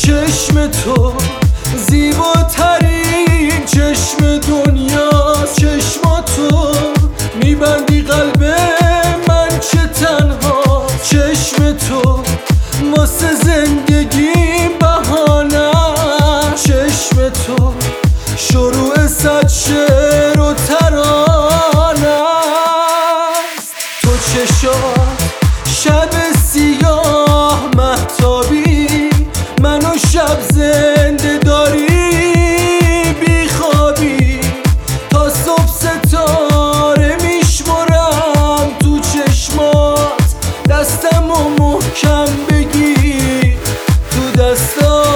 چشم تو زیباترین چشم دنیاست. چشم تو میبندی قلب من چه تنها. چشم تو واسه زندگیم بهانه. چشم تو شروع صد شعر و ترانه است. تو چشات شب سیاه مهتابی، منو شب زنده داری بیخوابی. تا صبح ستاره میشمرم تو چشمات، دستمو محکم بگیر تو دستات.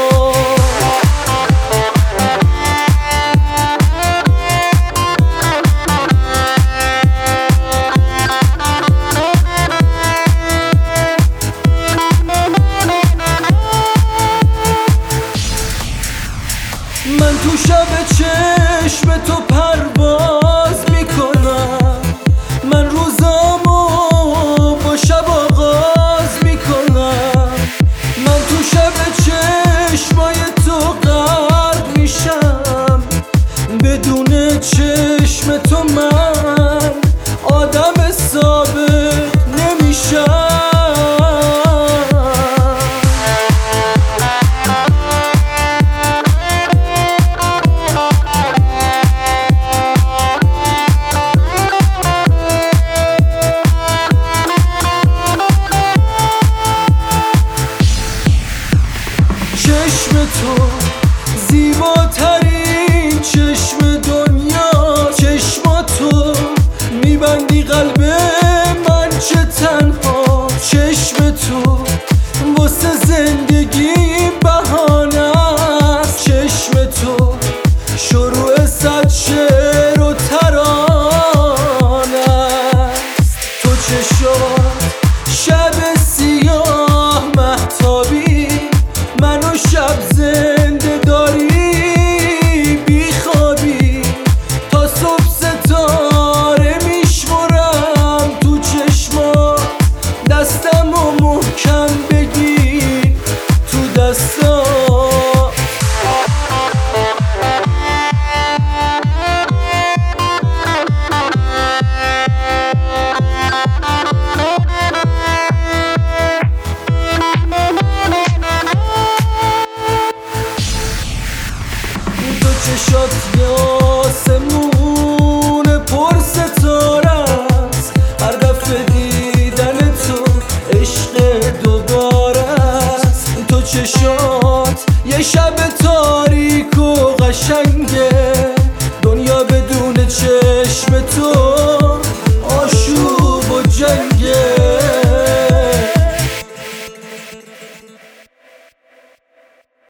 من تو شب چشم تو پرواز میکنم. من روزامو با شب آغاز میکنم. من تو شب چشمای تو غرق میشم. بدون چشم تو من آدم ثابت نمیشم. چشم تو زیباترین چشم دنیا. چشم تو میبندی قلب من چه تنها. چشم تو واسه زندگیم بهانه است. چشم تو شروع صد شعر و ترانه است. تو چشات شب سیاه مهتابی، منو شب زنده داری بیخوابی. تا صبح ستاره میشمرم تو چشمات، دستمو محکم بگیر تو دستات. چشات یه آسمون پر ستاره است. هر دفعه دیدن تو عشق دوباره است. تو چشات یه شب تاریک